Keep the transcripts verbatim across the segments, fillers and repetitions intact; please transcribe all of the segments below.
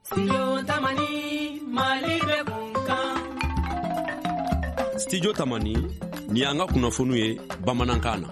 Studio Tamani Malibe Kunkan. Studio Tamani ni anga kunafunu ye Bamanankana.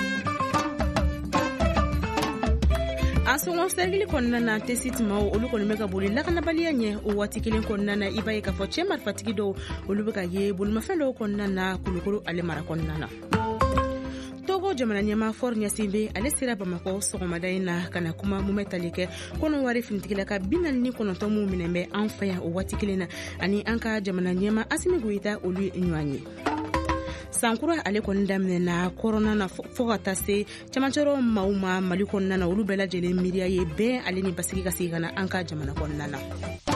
Asongo stagili konna na tesiti mao oluko nimeka boli lakana balia nye o watikile konna na ibaye ka foche marfatiki do olubeka ye bulma fendo konna na kulukulu ale mara konna na Togo jamana nyama fornya simbe ale sira Bamako sogomada na kana kuma mumetalike kono wari fintikila ka binan ni kono to mu minembe anfa o watikile na ani anka jamana nyama asimi guita olu nywanye Sankura ale kɔni daminɛ na corona na fo ka taa se camancɛro maaw ma Mali kɔnɔna na olu bɛɛ lajɛlen miiriya ye bɛɛ ale ni basigi ka segin ka na an ka jamana kɔnɔna na.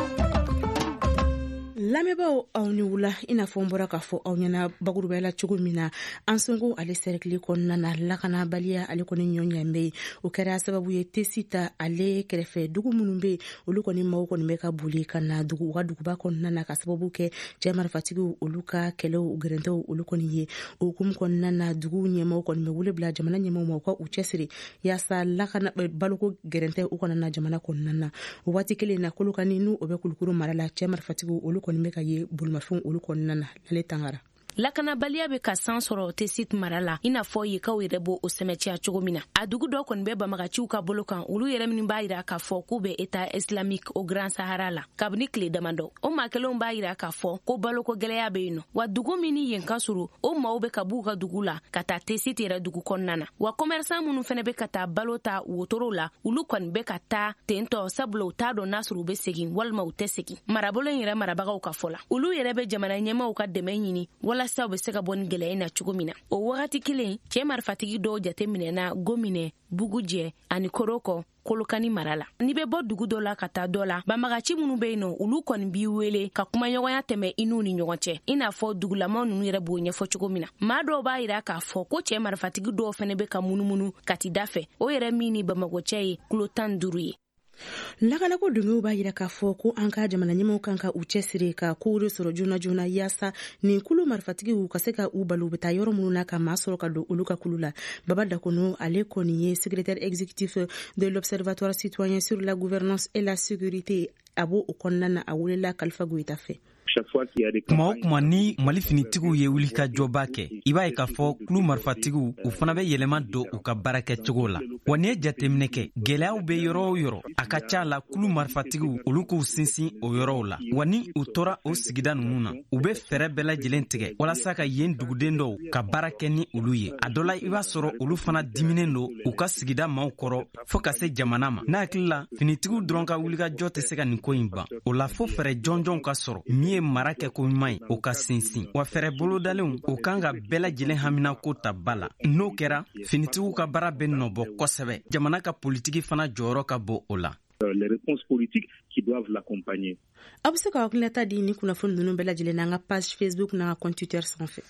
Lamɛnbaaw aw ni wula i n'a fɔ n bɔra k'a fɔ aw ɲɛna bakurubaya la cogo min na an sɔnko ale sɛrɛkili kɔnɔna na lakanabaliya ale kɔni ɲɔɲan bɛ yen o kɛra sababu ye tesi ta ale kɛrɛfɛ dugu minnu bɛ yen olu kɔni maaw kɔni bɛ ka boli ka na dugu u ka duguba kɔnɔna na ka sababu kɛ cɛ marifatigiw olu ka kɛlɛw gɛrɛntɛw olu kɔni ye o hukumu kɔnɔna na dugu ɲɛmaaw kɔni bɛ wele bila jamana ɲɛmaaw ma u ka u cɛsiri yaasa lakana baloko gɛrɛntɛ u kana na jamana kɔnɔna na o waati kelen na Kolokani n'u o bɛ Kulukuru mara la cɛ marifatigiw olu kɔni bɛ ka ye bolomafɛnw olu kɔnɔna na ale tangara lakanabaliya bɛ ka san sɔrɔ tesit mara la i n'a fɔ yekaw yɛrɛ b'o o sɛmɛtiya cogo min na a dugu dɔ kɔni bɛ bamagaciw ka bolo kan olu yɛrɛ minnu b'a yira k'a fɔ k'u bɛ État islamique o Grand Sahara la kabini tile damadɔ o maa kelenw b'a yira k'a fɔ ko baloko gɛlɛya bɛ yen nɔ wa dugu min ni yen ka surun o maaw bɛ ka b'u ka dugu la ka taa tesit yɛrɛ dugu kɔnɔna na wa commerçant minnu fɛnɛ bɛ ka taa balo ta wotoro la olu kɔni bɛ ka taa tentɔ sabula u t'a dɔn n'a sɔrɔ u bɛ segin walima u tɛ segin marabolo in yɛrɛ marabagaw ka fɔ la olu yɛrɛ bɛ jamana ɲɛmaaw ka dɛmɛ ɲini walasa u bɛ se ka bɔ ni gɛlɛya na cogo min na o wagati kelen cɛ marifatigi dɔw jate minɛna Gominɛ Bugujɛ ani Koroko Kolokani mara la ni bɛ bɔ dugu dɔ la ka taa dɔ la bamagaci minnu bɛ yen nɔ olu kɔni b'i wele ka kumaɲɔgɔnya tɛmɛ i n'u ni ɲɔgɔn cɛ i n'a fɔ dugulamaw ninnu yɛrɛ b'o ɲɛfɔ cogo min na maa dɔw b'a yira k'a fɔ ko cɛ marifatigi dɔw fɛnɛ bɛ ka munumunu kati da fɛ o yɛrɛ min ni Bamakɔ cɛ ye kulo tan duuru ye lakanako dungew b'a yira k'a fɔ ko an ka jamana ɲɛmaaw kan ka u cɛsiri ka kow de sɔrɔ joona joona yaasa nin kulu marifatigiw ka se ka u balo u bɛ taa yɔrɔ minnu na ka maa sɔrɔ ka don olu ka kulu la Baba Dakono ale kɔni ye secrétaire exécutif de l'Observatoire citoyen sur la gouvernance et la sécurité a b'o o kɔnɔna na a welela Kalifa Goyita fɛ kuma o kuma ni Mali finitigiw ye wuli ka jɔba kɛ i b'a ye k'a fɔ kulu marifatigiw u fana bɛ yɛlɛma don u ka baara kɛ cogo la wa n'i ye jateminɛ kɛ gɛlɛyaw bɛ yɔrɔ o yɔrɔ a ka ca la kulu marifatigiw olu k'u sinsin o yɔrɔw la wa ni u tora o sigida ninnu na u bɛ fɛɛrɛ bɛɛ lajɛlen tigɛ walasa ka yen duguden dɔw ka baara kɛ ni olu ye a dɔ la i b'a sɔrɔ olu fana diminen don u ka sigida maaw kɔrɔ fɔɔ ka se jamana ma n'a hakili la finitigiw dɔrɔn ka wulikajɔ tɛ se ka nin ko in ban o la fo fɛɛrɛ jɔnjɔnw ka sɔrɔ min ye mara kɛ ko ɲuman ye o ka sinsin wa fɛɛrɛ bolodalenw o kan ka bɛɛ lajɛlen hamina ko ta ba la n'o kɛra finitigiw ka baara bɛ nɔbɔ kosɛbɛ jamana ka politiki fana jɔyɔrɔ ka bon o la les réponses politiques qui doivent l'accompagner. A bɛ se ka hakililata di ni kunnafoni ninnu bɛɛ lajɛlen n'an ka page Facebook n'an ka compte Twitter sanfɛ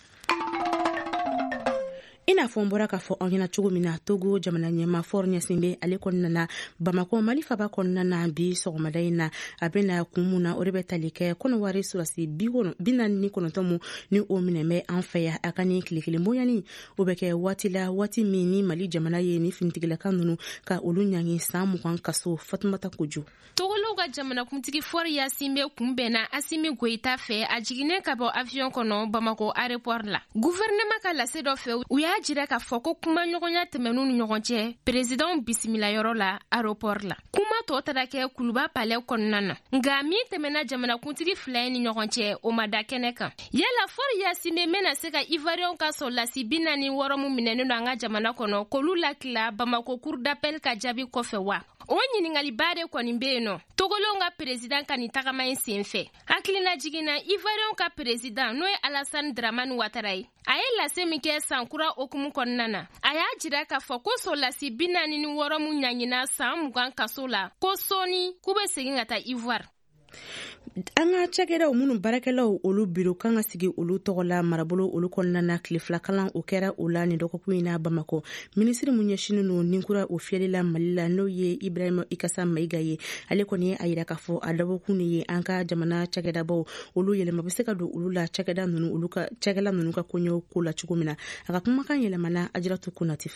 i n'a fɔ n bɔra k'a fɔ aw ɲɛna cogo min na Togo jamana ɲɛma Fort Gnassingbé ale kɔnɔna na Bamako Mali faba kɔnɔna na bi sɔgɔmada in na a bɛ na kun mun na o de bɛ tali kɛ kɔnɔwari surasi bi naani ni kɔnɔntɔn mu ni o minɛ bɛ an fɛ yan a ka ni tile kelen bonyani o bɛ kɛ waati la waati min ni Mali jamana ye ni finitigilaka ninnu ka olu ɲangi san mugan kaso Fatumata Kojo Togolaw ka jamana kuntigi Fort Gnassingbé kunbɛnna Assimi Goïta fɛ a jiginnen ka bɔ avion kɔnɔ Bamako aéroport la gouvernement ka lase dɔ fɛ u y'a jira k'a fɔ ko kuma ɲɔgɔnya tɛmɛnu ni ɲɔgɔn cɛ président bisimilayɔrɔ la aéroport la kuma tɔ taara kɛ Kuluba palais kɔnɔna na nka min tɛmɛna jamana kuntigi fila ni ɲɔgɔn cɛ o ma da kɛnɛ kan yala Fort Gnassingbé mɛna se ka ivoirien ka sɔrɔdasi bi naani wɔɔrɔ min minɛnen don an ka jamana kɔnɔ k'olu lakila Bamako cour d'appel ka jaabi kɔfɛ wa o ɲininkaliba de kɔni bɛ yen nɔ Togolaw ka président ka nin tagama in sen fɛ hakilina jiginna ivoirien ka président n'o ye Alassane Dramane Ouattara ye a ye lase min kɛ sankura okumu kɔnɔna na a y'a jira k'a fɔ ko sɔrɔdasi bi naani ni wɔɔrɔ min ɲaŋina san mugan kaso la ko sɔɔni k'u bɛ segin ka taa Ivoire an ka cakɛdaw minnu baarakɛlaw olu biro kan ka sigi olu tɔgɔ la marabolo olu kɔnɔna na tile fila kalan o kɛra o la nin dɔgɔkun in na Bamako minisiri mun ɲɛsinen don ninkura o fiyɛli la Mali la n'o ye Ibrahima Ikasa Mayiga ye ale kɔni ye a yira k'a fɔ a dabɔkun de ye an ka jamana cakɛdabaw olu yɛlɛma bɛ se ka don olu la cakɛda ninnu olu ka cakɛla ninnu ka koɲɛw ko la cogo min na a ka kumakan yɛlɛmana Ajiratu Konate fɛ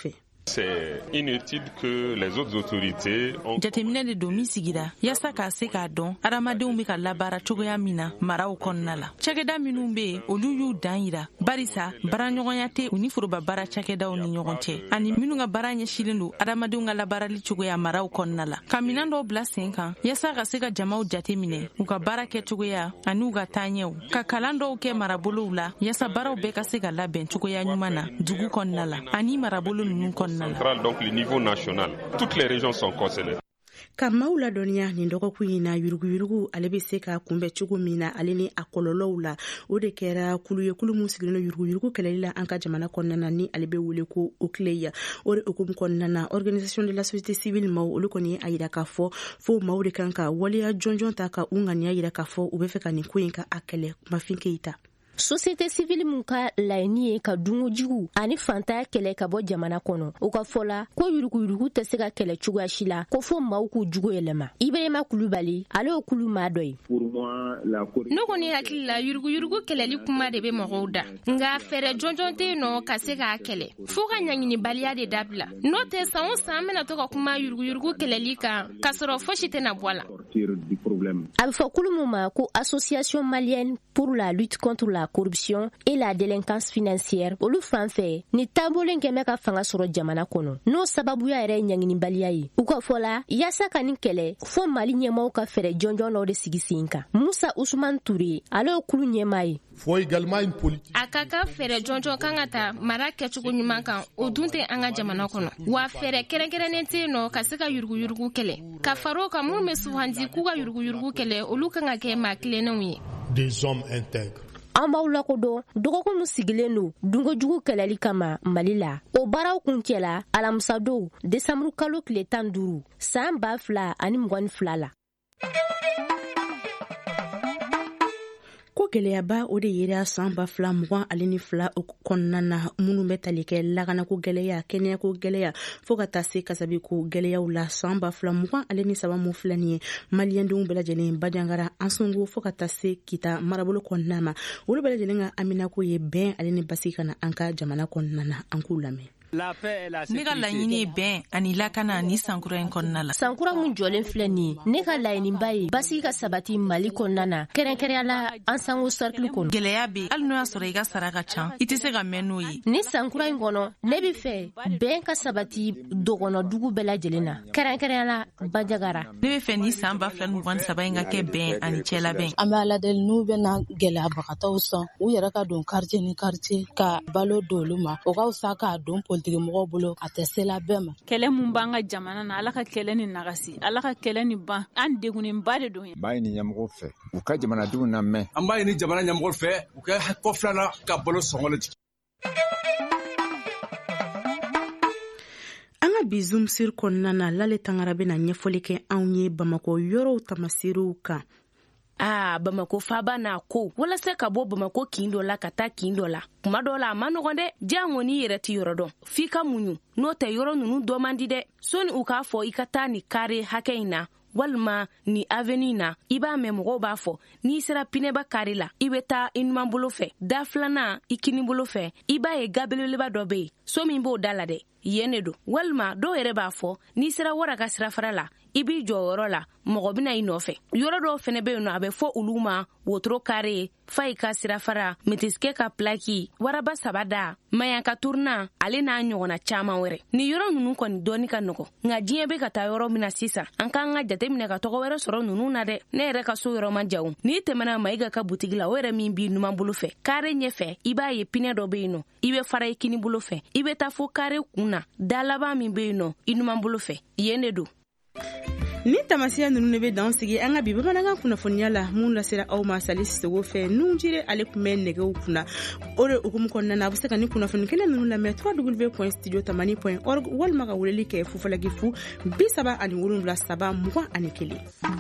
C'est une étude que les autres autorités ont. Jateminɛ de don min sigira yasa k'a se k'a dɔn adamadenw bɛ ka labaara cogoya min na maraw kɔnɔna la. Cakɛda minnu bɛ yen olu y'u dan yira barisa baaraɲɔgɔnya tɛ u ni foroba baara cakɛdaw ni ɲɔgɔn cɛ ani minnu ka baara ɲɛsilen don adamadenw ka labaarali cogoya maraw kɔnɔna la. Ka minɛn dɔw bila sen kan yasa ka se ka jamaw jateminɛ u ka baara kɛ cogoya ani u ka taaɲɛw ka kalan dɔw kɛ marabolow la yasa baaraw bɛɛ ka se ka labɛn cogoya ɲuman na dugu kɔnɔna la ani marabolo ninnu kɔnɔna. Central, donc le niveau national. Toutes les régions sont concernées. Ka maaw ladɔnniya nin dɔgɔkun in na yuruguyurugu ale bɛ se ka kunbɛn cogo min na ale ni a kɔlɔlɔw la o de kɛra kulu ye kulu min sigilen don yuruguyurugu kɛlɛli la an ka jamana kɔnɔna na ni ale bɛ wele ko Ocleya o de hukumu kɔnɔna na organisation de la société civile maaw olu kɔni ye a yira k'a fɔ fo maaw de kan ka waleya jɔnjɔn ta ka u ŋaniya yira k'a fɔ u bɛ fɛ ka nin ko in ka a kɛlɛ Mafin Keita. Société civile mun ka laɲini ye ka dungojugu ani fantaya kɛlɛ ka bɔ jamana kɔnɔ o ka fɔ la ko yuruguyurugu tɛ se ka kɛlɛ cogoya si la ko fo maaw k'u jugu yɛlɛma. Ibrahima Kulubali ale ye kulu maa dɔ ye. Ne kɔni hakili la yuruguyurugu kɛlɛli kuma de bɛ mɔgɔw da nka fɛɛrɛ jɔnjɔn tɛ yen nɔ ka se k'a kɛlɛ fo ka ɲaɲinibaliya de dabila n'o tɛ san o san an bɛna to ka kuma yuruguyurugu kɛlɛli kan k'a sɔrɔ fosi tɛna bɔ a la. A bɛ fɔ kulu mun ma ko Association malienne pour la lutte contre la corruption et la délinquance financière olu fan fɛ ni taabolo kɛmɛ ka fanga sɔrɔ jamana kɔnɔ n'o sababuya yɛrɛ ɲaŋinibaliya ye u ka fɔ la yasa ka nin kɛlɛ fo Mali ɲɛmaw ka fɛɛrɛ jɔnjɔn dɔ de sigi sen kan. Musa Usman Touré ale ye kulu ɲɛmaa ye. A ka ka fɛɛrɛ jɔnjɔn kan ka ta mara kɛcogo ɲuman kan o dun tɛ an ka jamana kɔnɔ wa fɛɛrɛ kɛrɛnkɛrɛnnen tɛ yen nɔ ka se ka yuruguyurugu kɛlɛ ka faro kan minnu bɛ suganti k'u ka yuruguyurugu kɛlɛ olu kan ka kɛ maa tilennenw ye. Des hommes intègres. An b'aw lakodɔn dɔgɔkun min sigilen don dunkojugu kɛlɛli kama Mali la o baaraw kun cɛla alamisadon desanburu kalo tile tan duuru san ba fila ani mugan ni fila la. Ko gɛlɛyaba o de yera san ba fila mugan ale ni fila kɔnɔna na minnu bɛ tali kɛ lakana ko gɛlɛya kɛnɛya ko gɛlɛya fo ka taa se kasabi ko gɛlɛyaw la san ba fila mugan ale ni saba mun filɛ nin ye maliyɛndenw bɛɛ lajɛlen bajangara an sɔngo fo ka taa se kita marabolo kɔnɔna ma olu bɛɛ lajɛlen ka amina ko ye bɛn ale ni basigi kana an ka jamana kɔnɔna na an k'u lamɛn. Ne ka laɲini ye bɛn ani lakana ni sankura in kɔnɔna la. Sankura mun jɔlen filɛ nin ye ne ka laɲiniba ye basigi ka sabati Mali kɔnɔna na kɛrɛnkɛrɛnya la an sango cercle kɔnɔ. Gɛlɛya bɛ hali n'o y'a sɔrɔ i ka sara ka ca i tɛ se ka mɛn n'o ye. Ni sankura in kɔnɔ ne bɛ fɛ bɛn ka sabati dɔgɔnɔ dugu bɛɛ lajɛlen na kɛrɛnkɛrɛnya la Bajagara. Ne bɛ fɛ ni san ba fila ni mugan ni saba in ka kɛ bɛn ani cɛlabɛn. An bɛ Ala deli n'u bɛna gɛlɛyabagataw sɔn u yɛrɛ ka don quartier ni quartier ka balo don olu ma o ka fisa k'a don politique mɔgɔw bolo. Kɛlɛ mun b'an ka jamana na Ala ka kɛlɛ ni nagasi Ala ka kɛlɛ ni ban an degunenba de don. B'a ɲini ɲɛmɔgɔw fɛ u ka jamanadenw lamɛn. An b'a ɲini jamana ɲɛmɔgɔw fɛ u ka kɔ filanan ka balo sɔngɔ tigɛ. An ka bi Zoom sir kɔnɔna na Lale Tangara bɛna ɲɛfɔli kɛ anw ye Bamako yɔrɔw tamasiriw kan. Ah, Bamako faba na ko walasa ka bɔ Bamako kin dɔ la ka taa kin dɔ la kuma dɔ la a ma nɔgɔn dɛ jango ni yɛrɛ ti yɔrɔ dɔn f'i ka muɲu n'o tɛ yɔrɔ ninnu dɔ man di dɛ soni u k'a fɔ i ka taa ni kare hakɛ in na walima ni avenue na i b'a mɛn mɔgɔw b'a fɔ n'i sera pinɛba kari la i bɛ taa i numan bolo fɛ da filanan i kini bolo fɛ i b'a ye gabeleleba dɔ bɛ yen so min b'o da la dɛ yen de don walima dɔw yɛrɛ b'a fɔ n'i sera wara ka sirafara la i b'i jɔ yɔrɔ la mɔgɔ bɛna i nɔfɛ yɔrɔ dɔw fɛnɛ bɛ yen nɔ a bɛ fɔ olu ma wotoro kare fa i ka sirafara metiskɛ ka plaki waraba saba da mayanka turuna ale n'a ɲɔgɔnna caman wɛrɛ ni yɔrɔ ninnu kɔni dɔɔni ka nɔgɔ nka diɲɛ bɛ ka taa yɔrɔ min na sisan an k'an ka jateminɛ ka tɔgɔ wɛrɛ sɔrɔ ninnu na dɛ ne yɛrɛ ka so yɔrɔ ma jaw n'i tɛmɛna Mayiga ka butigi la o yɛrɛ min b'i numan bolo fɛ kare ɲɛfɛ i b'a ye pinɛ dɔ bɛ yen nɔ i bɛ fara i kini bolo fɛ i bɛ taa fo kare kun na da laban min bɛ yen nɔ i numan bolo fɛ yen de don. Ni tamasiya ninnu de bɛ dan sigi an ka bi bamanankan kunnafoniya la mun lasera aw ma Sali Sisogo fɛ nun jire ale kun bɛ nɛgɛw kunna o de hukumu kɔnɔna na a bɛ se ka ni kunnafoni kelen ninnu lamɛn w w w point studio tamani point org walima ka weleli kɛ fufalaki fu bi saba ani wolonwula saba mugan ani kelen.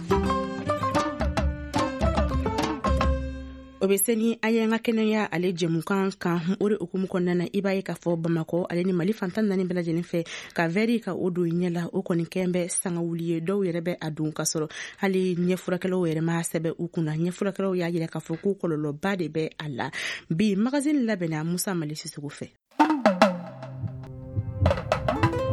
O bɛ se ni an ye an ka kɛnɛya ale jɛmukan kan o de hukumu kɔnɔna na i b'a ye k'a fɔ Bamako ale ni Mali fantan naani bɛɛ lajɛlen fɛ ka vɛri ka o don ɲɛ la o kɔni kɛn bɛ sangawuli ye dɔw yɛrɛ bɛ a don ka sɔrɔ hali ɲɛfurakɛlaw yɛrɛ ma sɛbɛ u kunna ɲɛfurakɛlaw y'a jira k'a fɔ ko kɔlɔlɔba de bɛ a la bi magazine labɛnna Musa Mali Sisogo fɛ.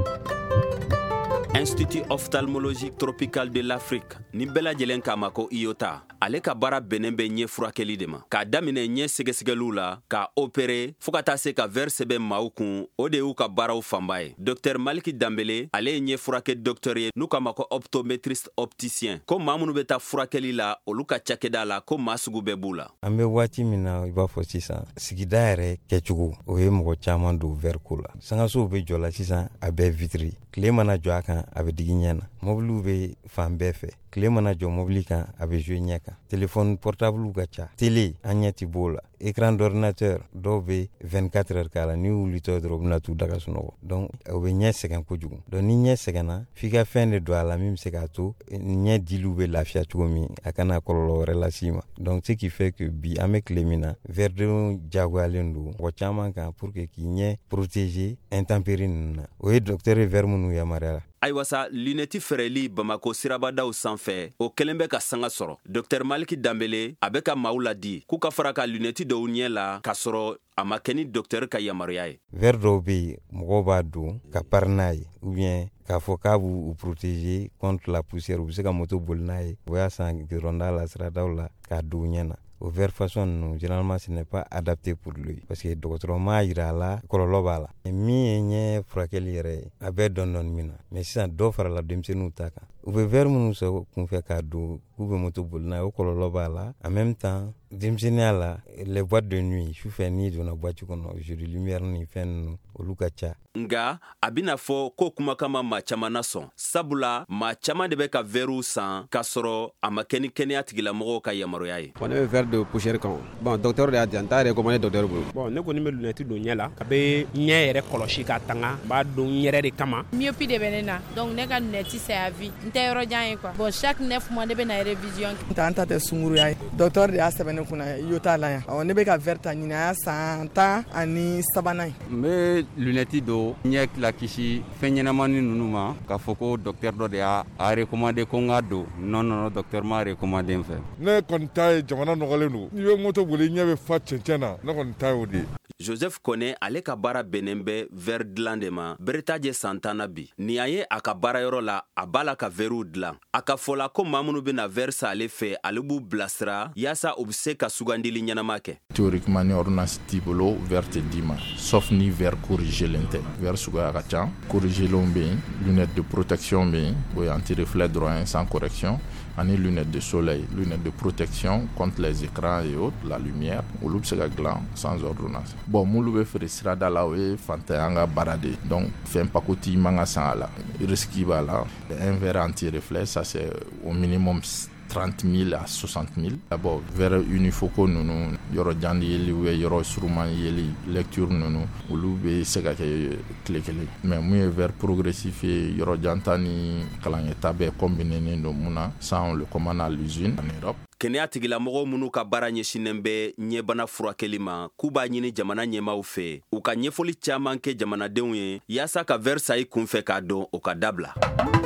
Institut ophtalmologique tropical de l'Afrique ni bɛɛ lajɛlen k'a ma ko I O T A ale ka baara bɛnnen bɛ ɲɛ furakɛli de ma k'a daminɛ ɲɛ sɛgɛsɛgɛliw la ka opérer fo ka taa se ka verre sɛbɛn maaw kun o de y'u ka baaraw fanba ye docteur Maliki Dambele ale ye ɲɛ furakɛ docteur ye n'u k'a ma ko optométriste opticien ko maa minnu bɛ taa furakɛli la olu ka cakɛda la ko maa sugu bɛɛ b'u la an bɛ waati min na i b'a fɔ sisan sigida yɛrɛ kɛcogo o ye mɔgɔ caman don verre ko la sangasow bɛ jɔ la sisan a bɛɛ vitri tile mana jɔ a kan a bɛ digi ɲɛ na mobiliw bɛ fan bɛɛ fɛ tile mana jɔ mobili kan a bɛ jouer ɲɛ kan téléphone portable ka ca télé an ɲɛ ti b'o la écran d'ordinateur dɔw bɛ vingt-quatre heures k'a la n'i wulitɔ dɔrɔn u bɛna t'u daga sunɔgɔ donc o bɛ ɲɛ sɛgɛn kojugu donc ni ɲɛ sɛgɛnna f'i ka fɛn de don a la min bɛ se k'a to ɲɛ diliw bɛ lafiya cogo min a kana kɔlɔlɔ wɛrɛ las'i ma donc ce qui fait que bi an bɛ tile min na verre jagoyalen don mɔgɔ caman kan pour que k'i ɲɛ protéger intempérie ninnu na o ye docteur ye verre minnu yamaruyara ayiwa sa lunette fɛrɛli Bamako sirabadaw sanfɛ o kelen bɛ ka sanga sɔrɔ docteur Maliki Dambele a bɛ ka maaw ladi k'u ka fara ka lunette dɔw ɲɛ la k'a sɔrɔ a ma kɛ ni docteur ka yamaruya ye verre dɔw bɛ yen mɔgɔw b'a don ka pari n'a ye ou bien k'a fɔ k'a b'u protéger contre la poussière u bɛ se ka moto boli n'a ye o y'a san gidɔrɔnda la siradaw la k'a don u ɲɛ na o verre façon ninnu généralement ce n'est pas adapté pour lui parce que dɔgɔtɔrɔ m'a yira a la kɔlɔlɔ b'a la min ye ɲɛ furakɛli yɛrɛ ye a bɛɛ dɔn dɔn min na mais sisan dɔw farala denmisɛnninw ta kan u bɛ verre minnu sɔrɔ kunfɛ k'a don k'u bɛ moto boli n'a ye o kɔlɔlɔ b'a la en même temps denmisɛnninya la les boîtes de nuit sufɛ n'i donna boîte kɔnɔ jeu de lumière ni fɛn ninnu olu ka ca nga a bɛna fɔ ko kumakan ma maa caman na sɔn sabula maa caman de bɛ ka verrew san k'a sɔrɔ a ma kɛ ni kɛnɛya tigilamɔgɔw ka yamaruya ye bon ne bɛ verre de poussière kan bon docteur de y'a di yan n t'a recommandé docteur bolo bon ne kɔni bɛ lunette don ɲɛ la ka bɛ ɲɛ yɛrɛ kɔlɔsi ka tanga n b'a don n yɛrɛ de kama myopie de bɛ ne na donc ne ka lunette c'est à vie n tɛ yɔrɔ jan ye quoi bon chaque neuf mois ne bɛ na révision n ta n ta tɛ sunkuruya ye docteur de y'a sɛbɛn ne kunna I O T A la yan awɔ ne bɛ ka verre ta ɲinɛ a y'a san tan ani sabanan ye n bɛ lunette don ɲɛ la kisi fɛn ɲɛnamani ninnu ma k'a fɔ ko docteur dɔ de y'a recommandé ko n ka don non non docteur m'a recommandé n fɛ ne kɔni ta ye jamana nɔgɔlen don n'i bɛ moto boli ɲɛ bɛ fa cɛncɛn na ne kɔni ta ye o de ye Joseph Kone ale ka baara bɛnnen bɛ verre dilan de ma beretajɛ san tan na bi ni a ye a ka baarayɔrɔ la a b'a la ka verrew dilan a ka fɔ la ko maa minnu bɛna verre san ale fɛ ale b'u bilasira yaasa u bɛ se ka sugandili ɲɛnama kɛ théoriquement ni ordonnance t'i bolo verre tɛ d'i ma sauf ni verre corrigélen tɛ verre suguya ka ca corrigélenw bɛ yen lunette de protection bɛ yen o ye anti-reflet dɔrɔn sans correction ani lunettes de soleil, lunettes de protection contre les écrans et autres, la lumière, olu bɛ se ka dilan sans ordonnance. Bon, m'olu bɛ feere sirada la o ye fantanya an ka baara de donc fɛn pakoti man ka san a la risque b'a la un verre anti-reflet ça c'est au minimum trente mille à soixante mille. D'abord, verre unifoco nunu, yoro jandi yeli ou yoro suruman yeli, lecture nunu, olu be se ka kɛ tile kelen. Mais mun ye verre progressif ye, yoro janta ni kalangeta bɛɛ combiné don mun na, ça on le commande à l'usine en Europe. Kɛnɛya tigilamɔgɔw minnu ka baara ɲɛsinnen bɛ ɲɛbana furakɛli ma k'u b'a ɲini jamana ɲɛmaw fɛ u ka ɲɛfɔli caman kɛ jamanadenw ye yaasa ka verre sa i kunfɛ k'a dɔn o ka dabila.